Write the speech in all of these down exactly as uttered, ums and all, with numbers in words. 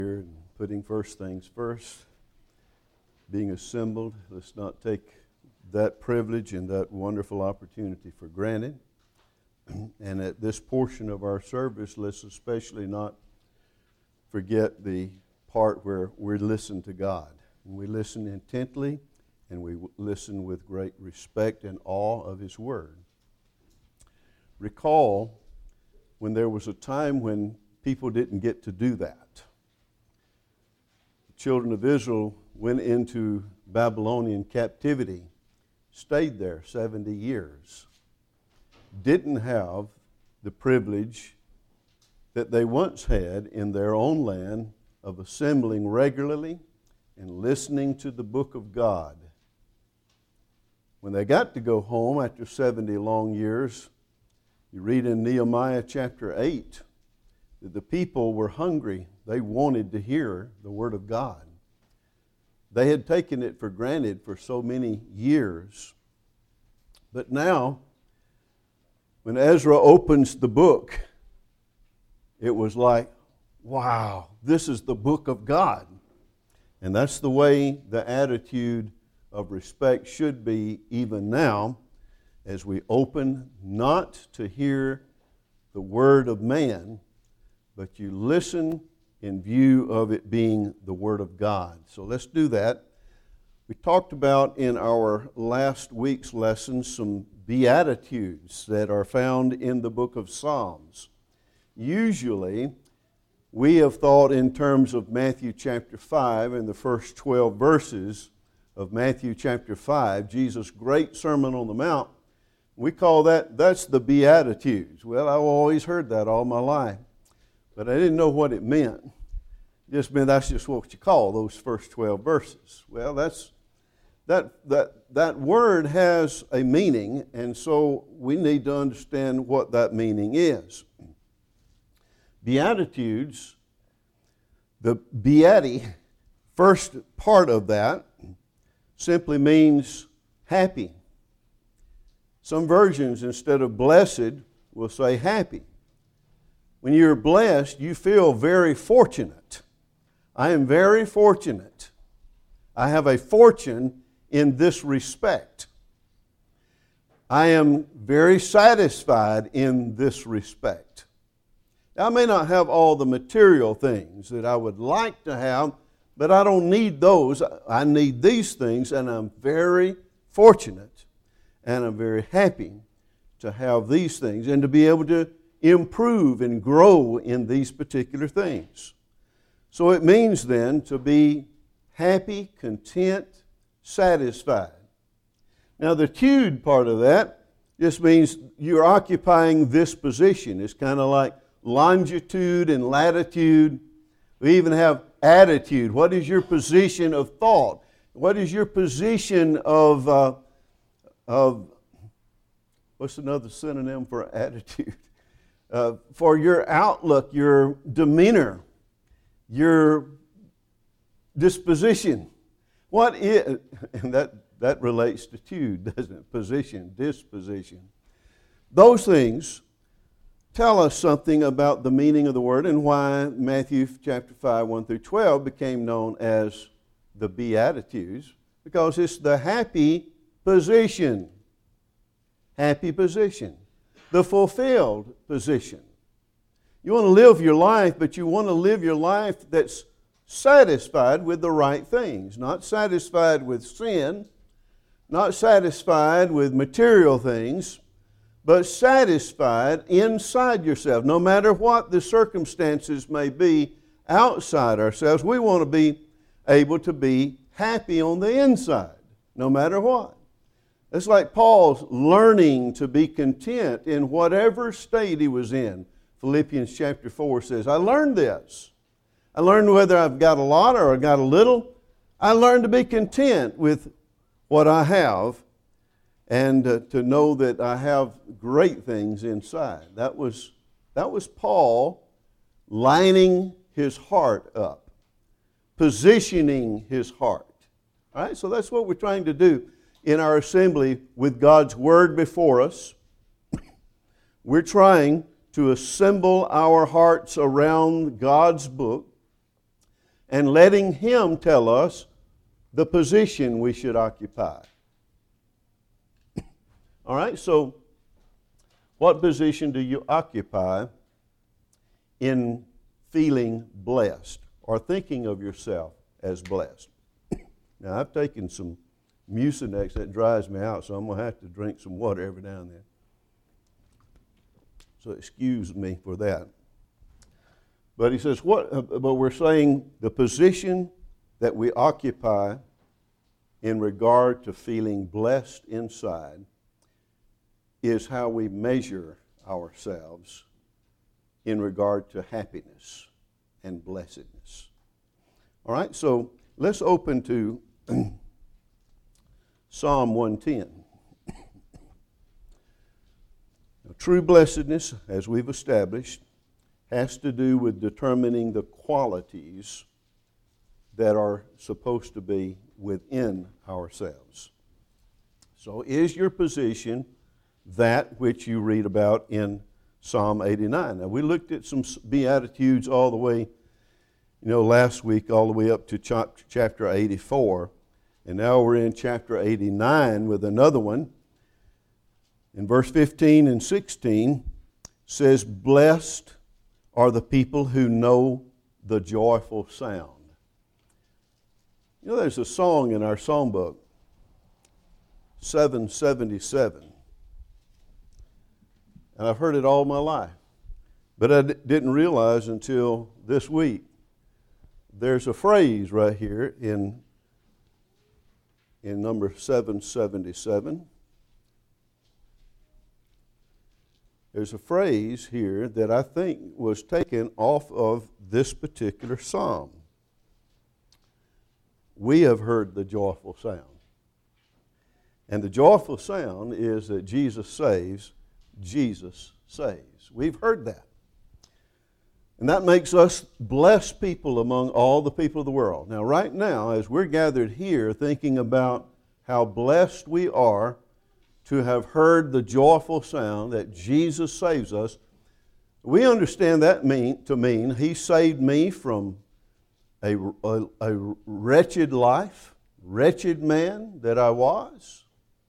here and putting first things first, being assembled. Let's not take that privilege and that wonderful opportunity for granted. And at this portion of our service, let's especially not forget the part where we listen to God. And we listen intently, and we listen with great respect and awe of His Word. Recall when there was a time when people didn't get to do that. The children of Israel went into Babylonian captivity, stayed there seventy years, didn't have the privilege that they once had in their own land of assembling regularly and listening to the book of God. When they got to go home after seventy long years, you read in Nehemiah chapter eight that the people were hungry. They wanted to hear the Word of God. They had taken it for granted for so many years. But now, when Ezra opens the book, it was like, wow, this is the book of God. And that's the way the attitude of respect should be even now, as we open not to hear the word of man, but you listen in view of it being the Word of God. So let's do that. We talked about in our last week's lesson some beatitudes that are found in the book of Psalms. Usually, we have thought in terms of Matthew chapter five and the first twelve verses of Matthew chapter five, Jesus' great Sermon on the Mount. We call that, that's the Beatitudes. Well, I've always heard that all my life, but I didn't know what it meant. It just meant that's just what you call those first twelve verses. Well, that's that that that word has a meaning, and so we need to understand what that meaning is. Beatitudes, the beati, first part of that, simply means happy. Some versions, instead of blessed, will say happy. When you're blessed, you feel very fortunate. I am very fortunate. I have a fortune in this respect. I am very satisfied in this respect. Now, I may not have all the material things that I would like to have, but I don't need those. I need these things, and I'm very fortunate, and I'm very happy to have these things and to be able to improve and grow in these particular things. So it means then to be happy, content, satisfied. Now the tude part of that just means you're occupying this position. It's kind of like longitude and latitude. We even have attitude. What is your position of thought? What is your position of, uh, of what's another synonym for attitude? Uh, for your outlook, your demeanor, your disposition. What is, and that, that relates to tude, doesn't it? Position, disposition. Those things tell us something about the meaning of the word and why Matthew chapter five, one through twelve became known as the Beatitudes, because it's the happy position. Happy position. The fulfilled position. You want to live your life, but you want to live your life that's satisfied with the right things. Not satisfied with sin, not satisfied with material things, but satisfied inside yourself. No matter what the circumstances may be outside ourselves, we want to be able to be happy on the inside, no matter what. It's like Paul's learning to be content in whatever state he was in. Philippians chapter four says, I learned this. I learned whether I've got a lot or I've got a little. I learned to be content with what I have and uh, to know that I have great things inside. That was, that was Paul lining his heart up, positioning his heart. All right, so that's what we're trying to do in our assembly with God's Word before us. We're trying to assemble our hearts around God's book and letting Him tell us the position we should occupy. All right, so what position do you occupy in feeling blessed or thinking of yourself as blessed? Now, I've taken some Mucinex that dries me out, so I'm going to have to drink some water every now and then. So excuse me for that. But he says, what? But we're saying the position that we occupy in regard to feeling blessed inside is how we measure ourselves in regard to happiness and blessedness. All right, so let's open to Psalm one ten. Now, true blessedness, as we've established, has to do with determining the qualities that are supposed to be within ourselves. So is your position that which you read about in Psalm eighty-nine? Now, we looked at some Beatitudes all the way, you know, last week, all the way up to chapter eighty-four. And now we're in chapter eighty-nine with another one. In verse fifteen and sixteen says, blessed are the people who know the joyful sound. You know, there's a song in our songbook, seven seventy-seven. And I've heard it all my life. But I d- didn't realize until this week, there's a phrase right here in, in number seven seventy-seven. There's a phrase here that I think was taken off of this particular psalm. We have heard the joyful sound. And the joyful sound is that Jesus saves, Jesus saves. We've heard that. And that makes us blessed people among all the people of the world. Now, right now, as we're gathered here thinking about how blessed we are to have heard the joyful sound that Jesus saves us, we understand that mean, to mean He saved me from a, a, a wretched life, wretched man that I was.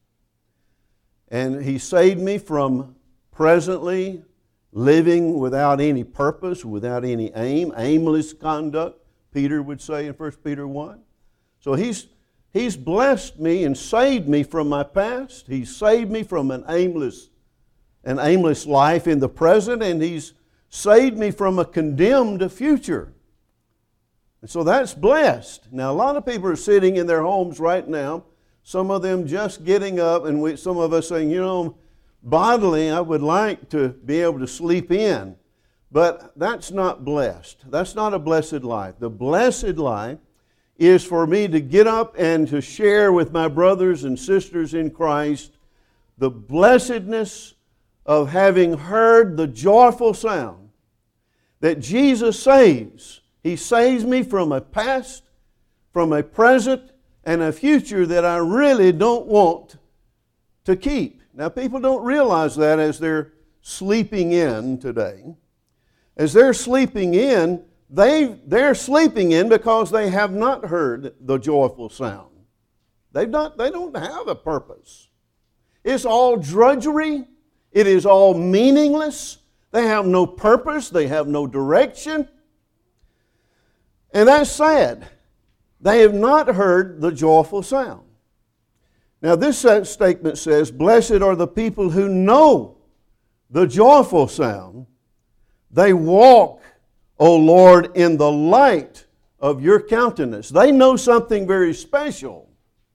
And He saved me from presently living without any purpose, without any aim, aimless conduct, Peter would say in First Peter one. So He's He's blessed me and saved me from my past. He's saved me from an aimless, an aimless life in the present, and He's saved me from a condemned future. And so that's blessed. Now, a lot of people are sitting in their homes right now, some of them just getting up, and we, some of us saying, you know, bodily, I would like to be able to sleep in. But that's not blessed. That's not a blessed life. The blessed life is for me to get up and to share with my brothers and sisters in Christ the blessedness of having heard the joyful sound that Jesus saves. He saves me from a past, from a present, and a future that I really don't want to keep. Now, people don't realize that as they're sleeping in today. As they're sleeping in, they, they're sleeping in because they have not heard the joyful sound. They've not, they don't have a purpose. It's all drudgery. It is all meaningless. They have no purpose. They have no direction. And that's sad. They have not heard the joyful sound. Now, this statement says, blessed are the people who know the joyful sound. They walk, O Lord, in the light of your countenance. They know something very special.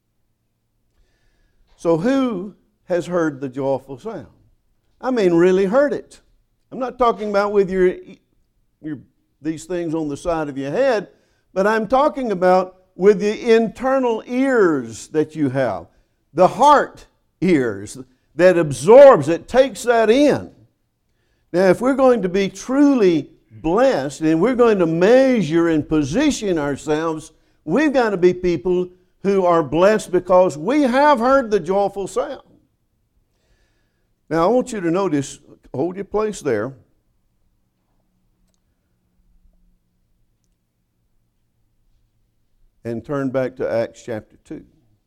So who has heard the joyful sound? I mean, really heard it. I'm not talking about with your, your these things on the side of your head, but I'm talking about with the internal ears that you have. The heart ears that absorbs, that takes that in. Now, if we're going to be truly blessed and we're going to measure and position ourselves, we've got to be people who are blessed because we have heard the joyful sound. Now, I want you to notice, hold your place there. and turn back to Acts chapter two.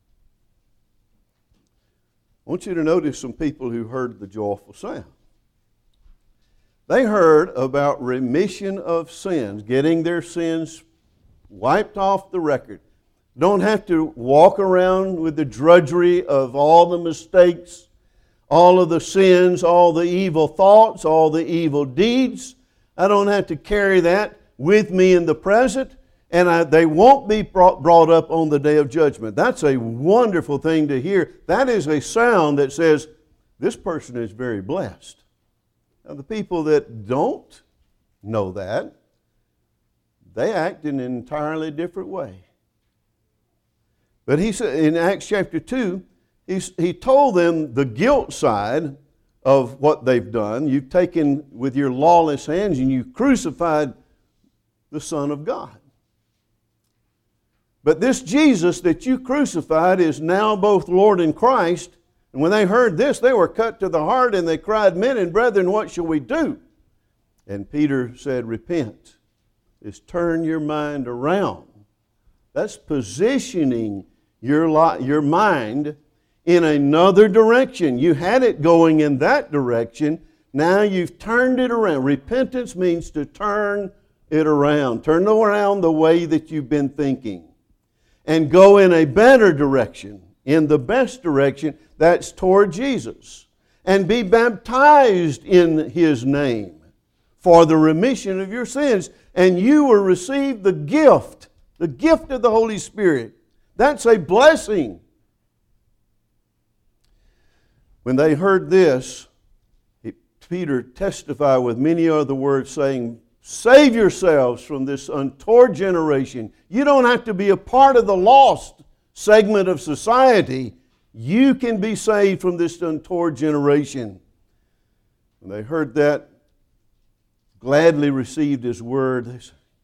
I want you to notice some people who heard the joyful sound. They heard about remission of sins, getting their sins wiped off the record. Don't have to walk around with the drudgery of all the mistakes, all of the sins, all the evil thoughts, all the evil deeds. I don't have to carry that with me in the present, and I, they won't be brought, brought up on the day of judgment. That's a wonderful thing to hear. That is a sound that says, this person is very blessed. Now, the people that don't know that, they act in an entirely different way. But he said in Acts chapter two, he, he told them the guilt side of what they've done. You've taken with your lawless hands and you crucified the Son of God. But this Jesus that you crucified is now both Lord and Christ. And when they heard this, they were cut to the heart and they cried, men and brethren, what shall we do? And Peter said, repent. Is turn your mind around. That's positioning your, li- your mind in another direction. You had it going in that direction. Now you've turned it around. Repentance means to turn it around. Turn around the way that you've been thinking. And go in a better direction, in the best direction, that's toward Jesus. And be baptized in His name for the remission of your sins. And you will receive the gift, the gift of the Holy Spirit. That's a blessing. When they heard this, Peter testified with many other words saying, save yourselves from this untoward generation. You don't have to be a part of the lost segment of society. You can be saved from this untoward generation. When they heard that, gladly received His word,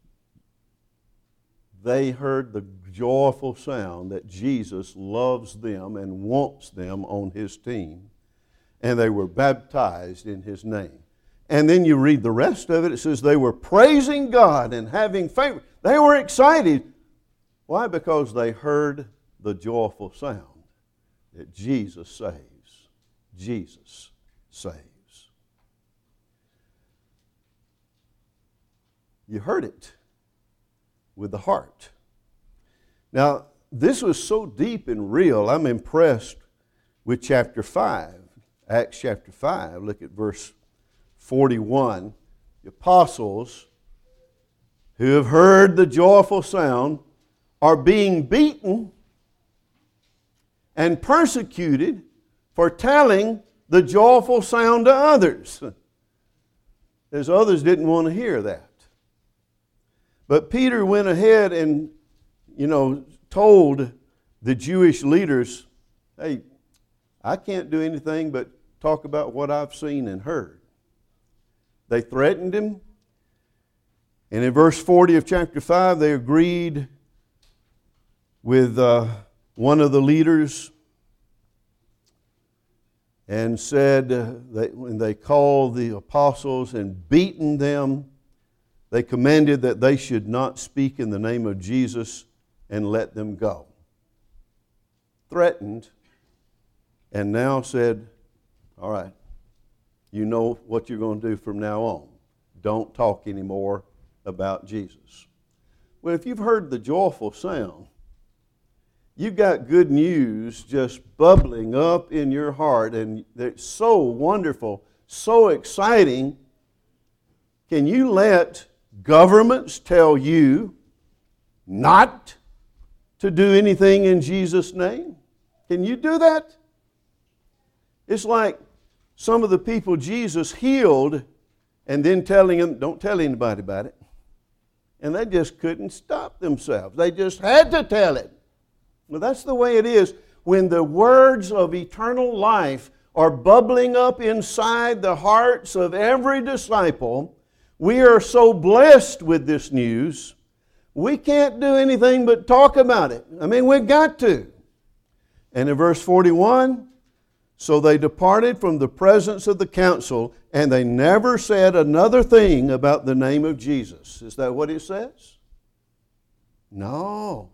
they heard the joyful sound that Jesus loves them and wants them on His team. And they were baptized in His name. And then you read the rest of it. It says they were praising God and having favor. They were excited. Why? Because they heard the joyful sound that Jesus saves. Jesus saves. You heard it with the heart. Now, this was so deep and real, I'm impressed with chapter five. Acts chapter five, look at verse forty-one. The apostles who have heard the joyful sound are being beaten and persecuted for telling the joyful sound to others. As others didn't want to hear that. But Peter went ahead and, you know, told the Jewish leaders, hey, I can't do anything but talk about what I've seen and heard. They threatened him. And in verse forty of chapter five, they agreed with uh, one of the leaders and said, uh, that when they called the apostles and beaten them, they commanded that they should not speak in the name of Jesus and let them go. Threatened, and now said, all right, you know what you're going to do from now on. Don't talk anymore about Jesus. Well, if you've heard the joyful sound, you've got good news just bubbling up in your heart, and it's so wonderful, so exciting. Can you let governments tell you not to do anything in Jesus' name? Can you do that? It's like some of the people Jesus healed and then telling them, don't tell anybody about it. And they just couldn't stop themselves. They just had to tell it. Well, that's the way it is when the words of eternal life are bubbling up inside the hearts of every disciple. We are so blessed with this news, we can't do anything but talk about it. I mean, we've got to. And in verse forty-one, so they departed from the presence of the council, and they never said another thing about the name of Jesus. Is that what it says? No.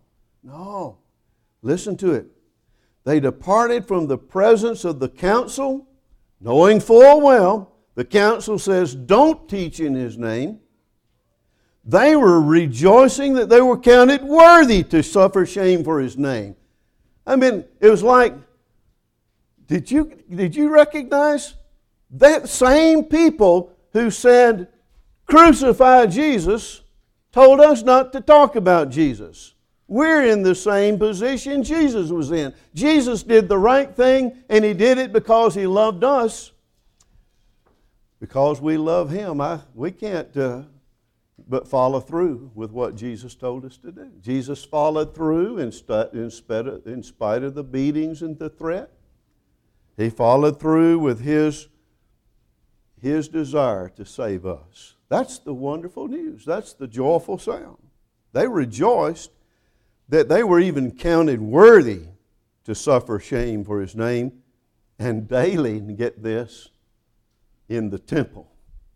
No. Listen to it. They departed from the presence of the council, knowing full well the council says, don't teach in His name. They were rejoicing that they were counted worthy to suffer shame for His name. I mean, it was like, did you, did you recognize that same people who said, crucify Jesus, told us not to talk about Jesus? We're in the same position Jesus was in. Jesus did the right thing, and He did it because He loved us. Because we love Him, I, we can't uh, but follow through with what Jesus told us to do. Jesus followed through in, stu- in, spite of, in spite of the beatings and the threat. He followed through with His, His desire to save us. That's the wonderful news. That's the joyful sound. They rejoiced that they were even counted worthy to suffer shame for His name, and daily, and get this, in the temple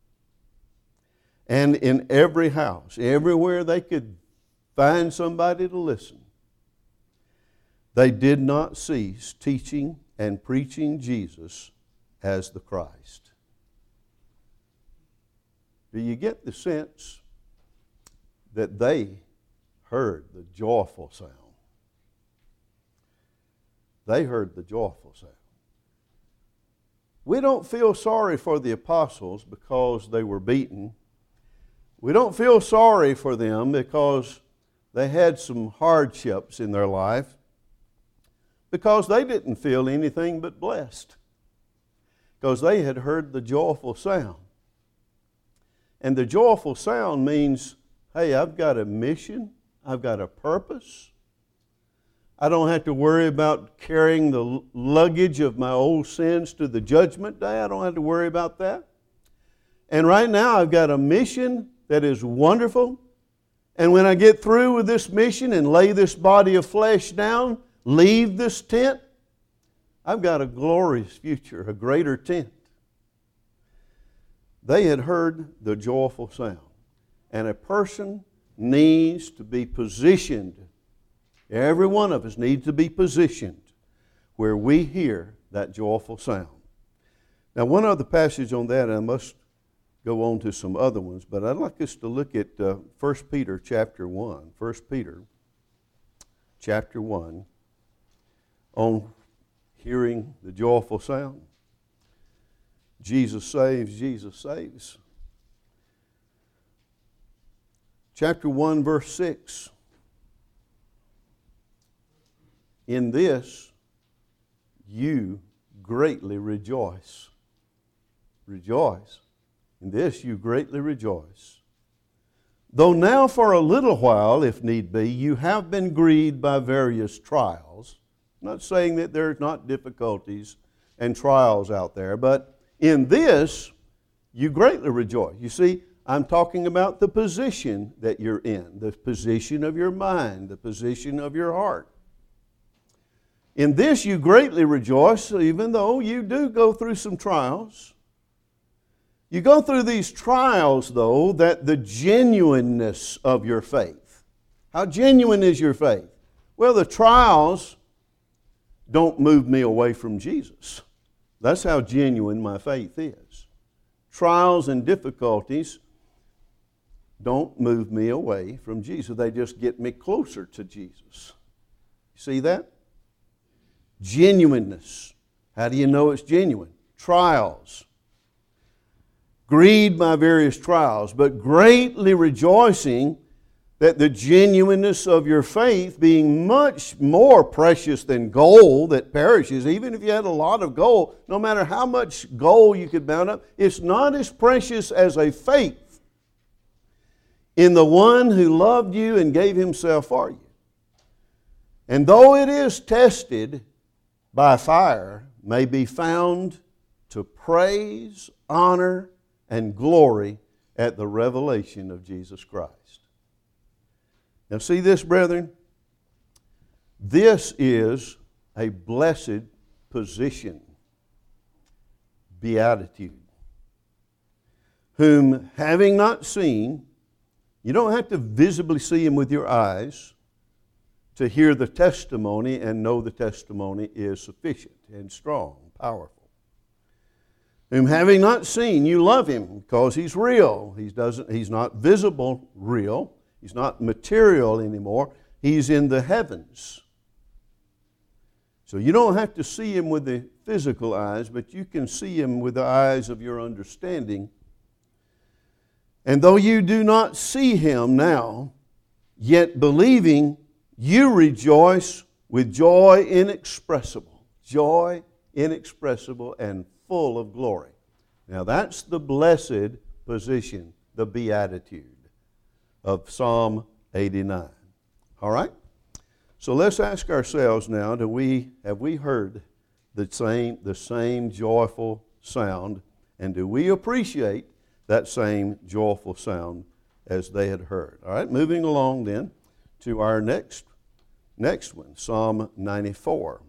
and in every house, everywhere they could find somebody to listen, they did not cease teaching and preaching Jesus as the Christ. Do you get the sense that they heard the joyful sound? They heard the joyful sound. We don't feel sorry for the apostles because they were beaten. We don't feel sorry for them because they had some hardships in their life, because they didn't feel anything but blessed, because they had heard the joyful sound. And the joyful sound means, hey, I've got a mission, I've got a purpose. I don't have to worry about carrying the luggage of my old sins to the judgment day. I don't have to worry about that. And right now I've got a mission that is wonderful. And when I get through with this mission and lay this body of flesh down, leave this tent, I've got a glorious future, a greater tent. They had heard the joyful sound. And a person needs to be positioned. Every one of us needs to be positioned where we hear that joyful sound. Now, one other passage on that, and I must go on to some other ones, but I'd like us to look at uh, First Peter chapter one. First Peter chapter one, on hearing the joyful sound. Jesus saves, Jesus saves. Chapter one, verse six. In this you greatly rejoice. Rejoice. In this you greatly rejoice. Though now for a little while, if need be, you have been grieved by various trials. I'm not saying that there's not difficulties and trials out there, but in this you greatly rejoice. You see, I'm talking about the position that you're in, the position of your mind, the position of your heart. In this you greatly rejoice, even though you do go through some trials. You go through these trials, though, that the genuineness of your faith. How genuine is your faith? Well, the trials don't move me away from Jesus. That's how genuine my faith is. Trials and difficulties don't move me away from Jesus. They just get me closer to Jesus. See that? Genuineness. How do you know it's genuine? Trials. Grieved by various trials, but greatly rejoicing that the genuineness of your faith, being much more precious than gold that perishes, even if you had a lot of gold, no matter how much gold you could mount up, it's not as precious as a faith in the one who loved you and gave Himself for you. And though it is tested by fire, may be found to praise, honor, and glory at the revelation of Jesus Christ. Now see this, brethren? This is a blessed position, beatitude, whom having not seen, you don't have to visibly see Him with your eyes to hear the testimony and know the testimony is sufficient and strong, powerful. Whom having not seen, you love him because he's real. He doesn't, he's not visible real. He's not material anymore. He's in the heavens. So you don't have to see him with the physical eyes, but you can see him with the eyes of your understanding. And though you do not see him now, yet believing, you rejoice with joy inexpressible. Joy inexpressible and full of glory. Now that's the blessed position, the beatitude of Psalm eighty-nine. All right? So let's ask ourselves now, do we have we heard the same the same joyful sound, and do we appreciate that same joyful sound as they had heard? All right, moving along then to our next next one, Psalm ninety-four.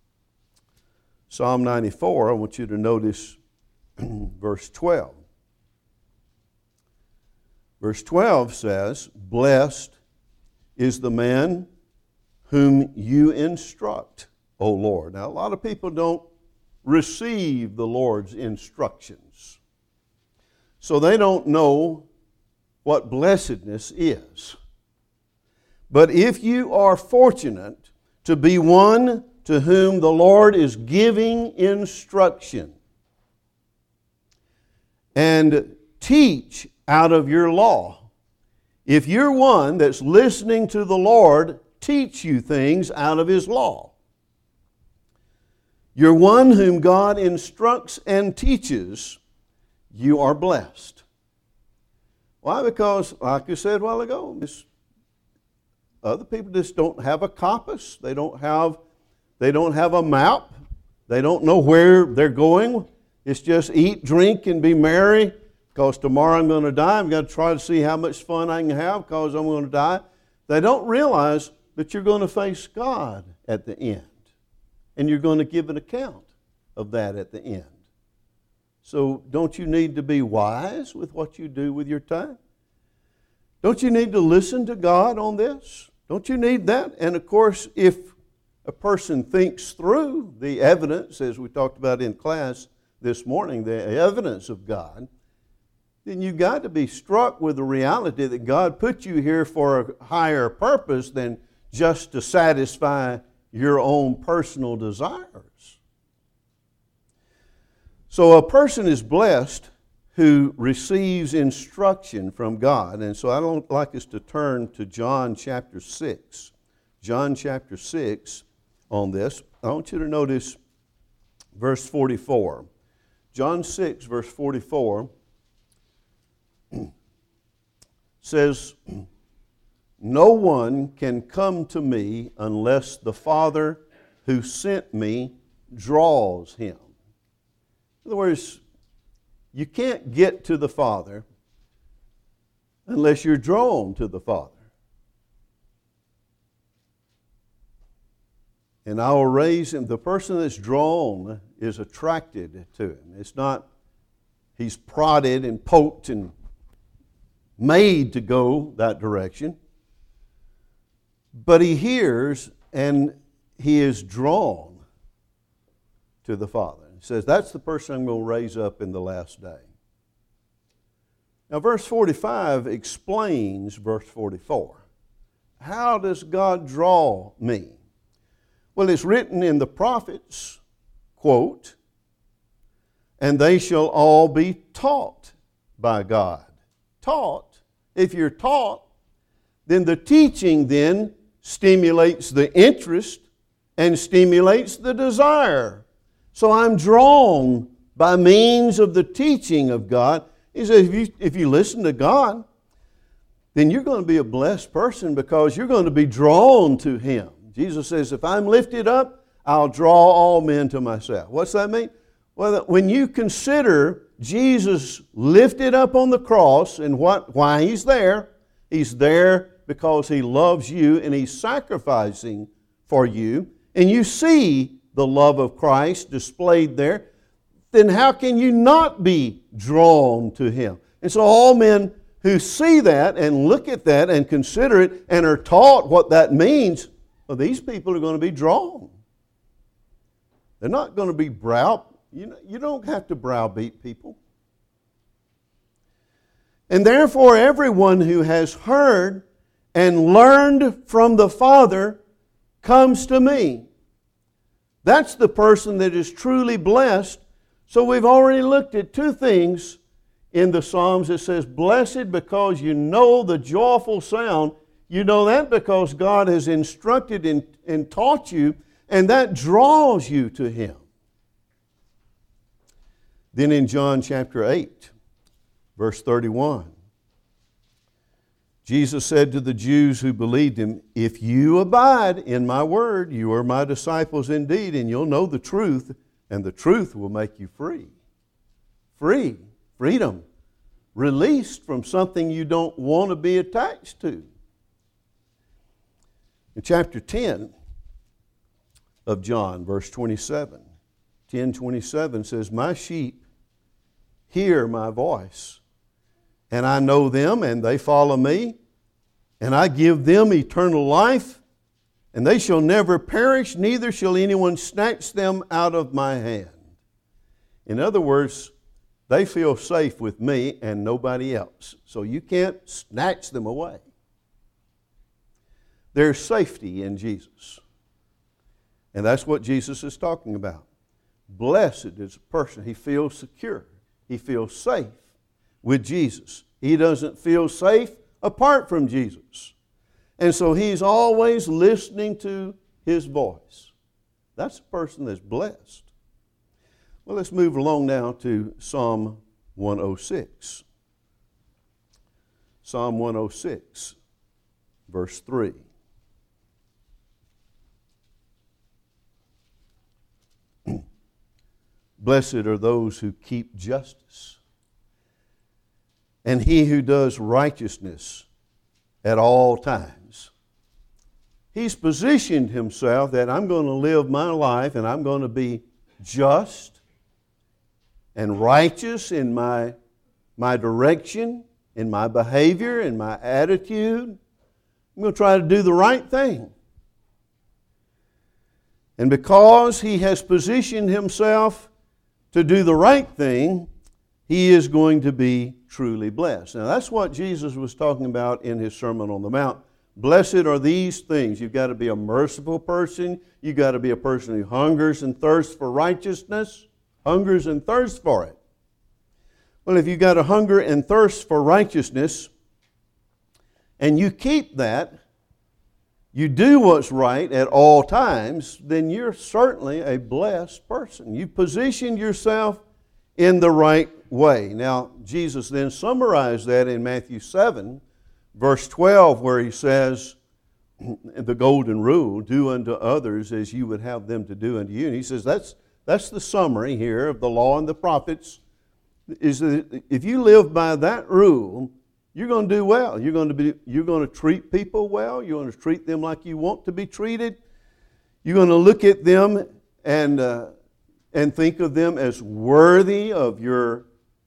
Psalm ninety-four, I want you to notice verse twelve. Verse twelve says, "Blessed is the man whom you instruct, O Lord." Now, a lot of people don't receive the Lord's instructions, so they don't know what blessedness is. But if you are fortunate to be one to whom the Lord is giving instruction and teach out of your law, if you're one that's listening to the Lord teach you things out of His law, you're one whom God instructs and teaches, you are blessed. Why? Because, like I said a while ago, this, other people just don't have a compass. They don't have, they don't have a map. They don't know where they're going. It's just eat, drink, and be merry, because tomorrow I'm going to die. I'm going to try to see how much fun I can have because I'm going to die. They don't realize that you're going to face God at the end, and you're going to give an account of that at the end. So don't you need to be wise with what you do with your time? Don't you need to listen to God on this? Don't you need that? And of course, if a person thinks through the evidence, as we talked about in class this morning, the evidence of God, then you've got to be struck with the reality that God put you here for a higher purpose than just to satisfy your own personal desires. So a person is blessed who receives instruction from God. And so I don't like us to turn to John chapter six. John chapter six on this. I want you to notice verse forty-four. John six, verse forty-four says, "No one can come to me unless the Father who sent me draws him." In other words, you can't get to the Father unless you're drawn to the Father. And I will raise him. The person that's drawn is attracted to him. It's not he's prodded and poked and made to go that direction. But he hears and he is drawn to the Father. He says, that's the person I'm going to raise up in the last day. Now, verse forty-five explains verse forty-four. How does God draw me? Well, it's written in the prophets, quote, "And they shall all be taught by God." Taught. If you're taught, then the teaching then stimulates the interest and stimulates the desire. So I'm drawn by means of the teaching of God. He says, if you, if you listen to God, then you're going to be a blessed person because you're going to be drawn to Him. Jesus says, if I'm lifted up, I'll draw all men to myself. What's that mean? Well, when you consider Jesus lifted up on the cross and what, why He's there, He's there because He loves you and He's sacrificing for you, and you see the love of Christ displayed there, then how can you not be drawn to Him? And so all men who see that and look at that and consider it and are taught what that means, well, these people are going to be drawn. They're not going to be brow. You know, you don't have to browbeat people. And therefore, everyone who has heard and learned from the Father comes to me. That's the person that is truly blessed. So we've already looked at two things in the Psalms. It says, blessed because you know the joyful sound. You know that because God has instructed and, and taught you, and that draws you to Him. Then in John chapter eight, verse thirty-one, Jesus said to the Jews who believed Him, if you abide in my word, you are my disciples indeed, and you'll know the truth, and the truth will make you free. Free, freedom, released from something you don't want to be attached to. In chapter ten of John, verse twenty-seven, ten twenty-seven says, my sheep hear my voice, and I know them, and they follow me, and I give them eternal life, and they shall never perish, neither shall anyone snatch them out of my hand. In other words, they feel safe with me and nobody else. So you can't snatch them away. There's safety in Jesus. And that's what Jesus is talking about. Blessed is a person. He feels secure. He feels safe with Jesus. He doesn't feel safe apart from Jesus. And so he's always listening to His voice. That's a person that's blessed. Well, let's move along now to Psalm one oh six. Psalm one oh six, verse three. Blessed are those who keep justice, and he who does righteousness at all times. He's positioned himself that I'm going to live my life and I'm going to be just and righteous in my, my direction, in my behavior, in my attitude. I'm going to try to do the right thing. And because he has positioned himself to do the right thing, he is going to be truly blessed. Now that's what Jesus was talking about in His Sermon on the Mount. Blessed are these things. You've got to be a merciful person. You've got to be a person who hungers and thirsts for righteousness. Hungers and thirsts for it. Well, if you've got a hunger and thirst for righteousness, and you keep that, you do what's right at all times, then you're certainly a blessed person. You've positioned yourself in the right way. Now, Jesus then summarized that in Matthew seven, verse twelve, where He says, the golden rule, do unto others as you would have them to do unto you. And He says that's, that's the summary here of the law and the prophets, is that if you live by that rule, you're going to do well. You're going to be, you're going to treat people well. You're going to treat them like you want to be treated. You're going to look at them and uh, and think of them as worthy of your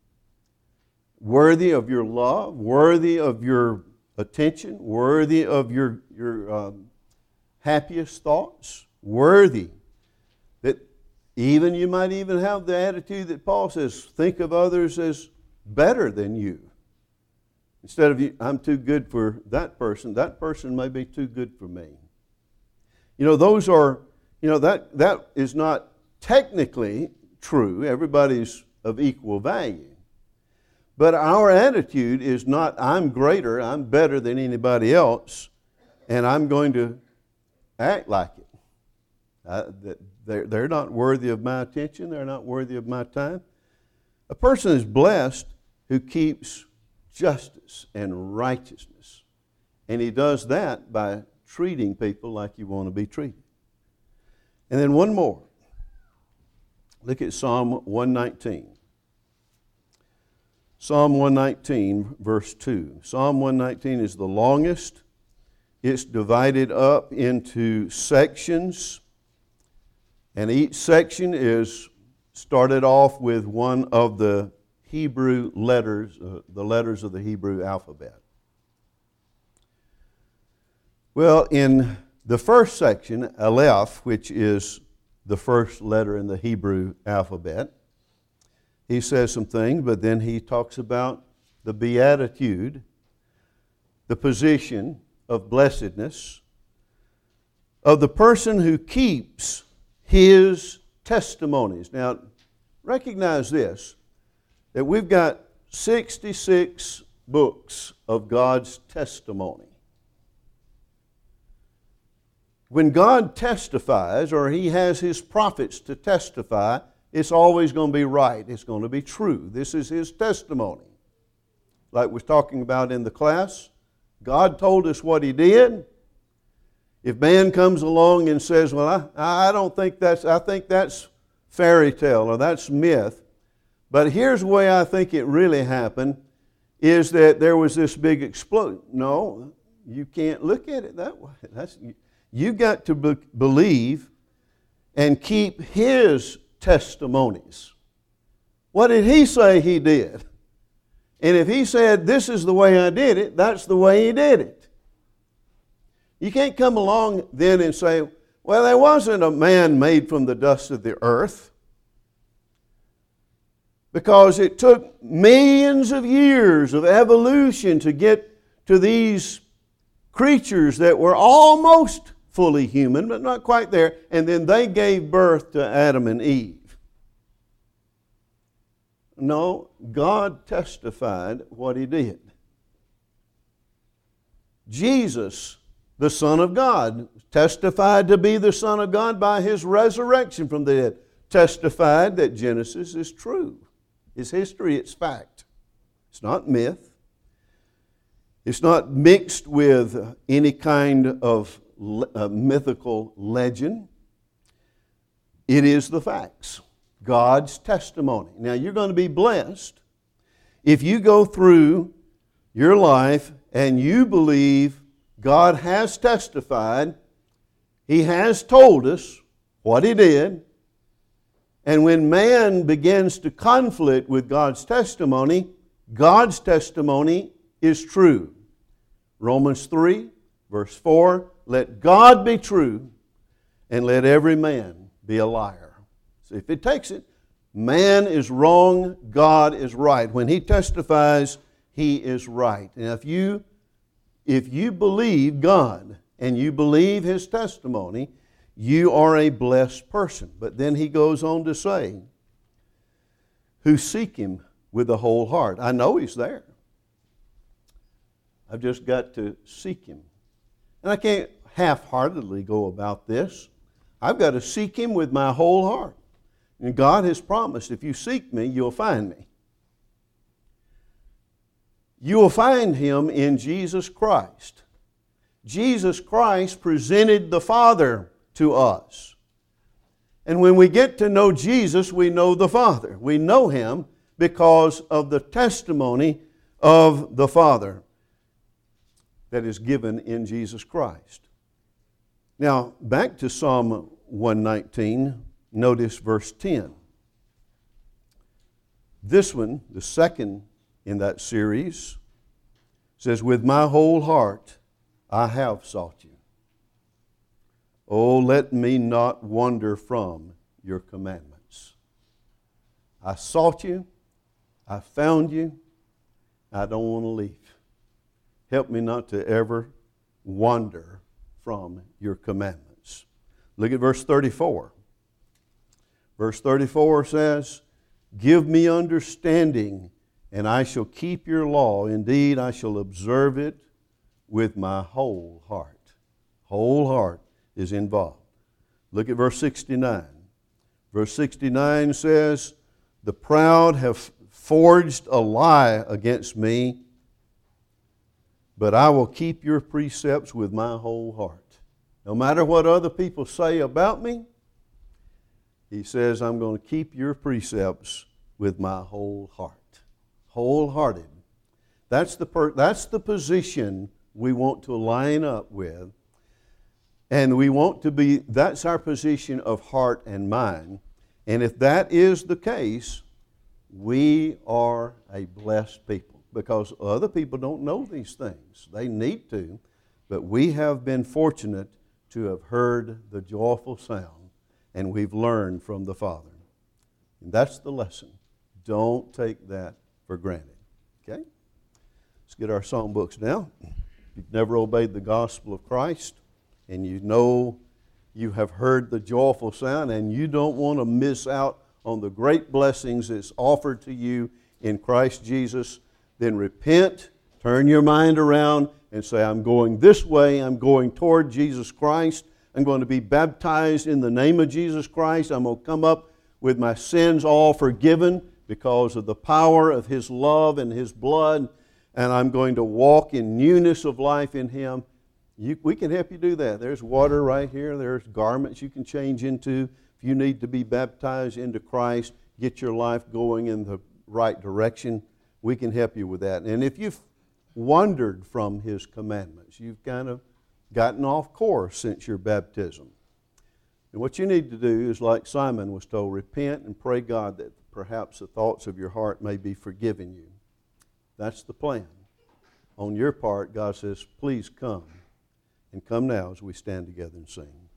worthy of your love, worthy of your attention, worthy of your your um, happiest thoughts, worthy. That even you might even have the attitude that Paul says, think of others as better than you. Instead of, you, I'm too good for that person, that person may be too good for me. You know, those are, you know, that, that is not technically true. Everybody's of equal value. But our attitude is not, I'm greater, I'm better than anybody else, and I'm going to act like it. Uh, they're, they're not worthy of my attention, they're not worthy of my time. A person is blessed who keeps justice and righteousness. And he does that by treating people like you want to be treated. And then one more. Look at Psalm one nineteen. Psalm one nineteen, verse two. Psalm one nineteen is the longest. It's divided up into sections. And each section is started off with one of the Hebrew letters, uh, the letters of the Hebrew alphabet. Well, in the first section, Aleph, which is the first letter in the Hebrew alphabet, he says some things, but then he talks about the beatitude, the position of blessedness of the person who keeps his testimonies. Now, recognize this, that we've got sixty-six books of God's testimony. When God testifies, or He has His prophets to testify, it's always going to be right. It's going to be true. This is His testimony. Like we were talking about in the class, God told us what He did. If man comes along and says, well, I, I don't think that's, I think that's fairy tale or that's myth, but here's the way I think it really happened, is that there was this big explosion. No, you can't look at it that way. That's, you've got to be, believe and keep His testimonies. What did He say He did? And if He said, this is the way I did it, that's the way He did it. You can't come along then and say, well, there wasn't a man made from the dust of the earth. Because it took millions of years of evolution to get to these creatures that were almost fully human, but not quite there. And then they gave birth to Adam and Eve. No, God testified what He did. Jesus, the Son of God, testified to be the Son of God by His resurrection from the dead. Testified that Genesis is true. It's history, it's fact. It's not myth. It's not mixed with any kind of uh, mythical legend. It is the facts. God's testimony. Now you're going to be blessed if you go through your life and you believe God has testified, He has told us what He did, and when man begins to conflict with God's testimony, God's testimony is true. Romans three, verse four, let God be true and let every man be a liar. So if it takes it, man is wrong, God is right. When He testifies, He is right. And if you, if you believe God and you believe His testimony, you are a blessed person. But then he goes on to say, who seek Him with the whole heart. I know He's there. I've just got to seek Him. And I can't half-heartedly go about this. I've got to seek Him with my whole heart. And God has promised, if you seek Me, you'll find Me. You will find Him in Jesus Christ. Jesus Christ presented the Father to us. And when we get to know Jesus, we know the Father. We know Him because of the testimony of the Father that is given in Jesus Christ. Now, back to Psalm one nineteen, notice verse ten. This one, the second in that series, says, with my whole heart I have sought You. Oh, let me not wander from Your commandments. I sought You. I found You. I don't want to leave. Help me not to ever wander from Your commandments. Look at verse thirty-four. Verse thirty-four says, give me understanding, and I shall keep Your law. Indeed, I shall observe it with my whole heart. Whole heart is involved. Look at verse sixty-nine. Verse sixty-nine says, the proud have forged a lie against me, but I will keep Your precepts with my whole heart. No matter what other people say about me, he says, I'm going to keep Your precepts with my whole heart. Wholehearted. That's the, per- that's the position we want to line up with. And we want to be, that's our position of heart and mind. And if that is the case, we are a blessed people. Because other people don't know these things. They need to. But we have been fortunate to have heard the joyful sound, and we've learned from the Father. And that's the lesson. Don't take that for granted. Okay? Let's get our songbooks now. If you've never obeyed the gospel of Christ, and you know you have heard the joyful sound, and you don't want to miss out on the great blessings that's offered to you in Christ Jesus, then repent, turn your mind around, and say, I'm going this way, I'm going toward Jesus Christ, I'm going to be baptized in the name of Jesus Christ, I'm going to come up with my sins all forgiven because of the power of His love and His blood, and I'm going to walk in newness of life in Him. You, we can help you do that. There's water right here. There's garments you can change into. If you need to be baptized into Christ, get your life going in the right direction, we can help you with that. And if you've wandered from His commandments, you've kind of gotten off course since your baptism, and what you need to do is, like Simon was told, repent and pray God that perhaps the thoughts of your heart may be forgiven you. That's the plan. On your part, God says, please come. And come now as we stand together and sing.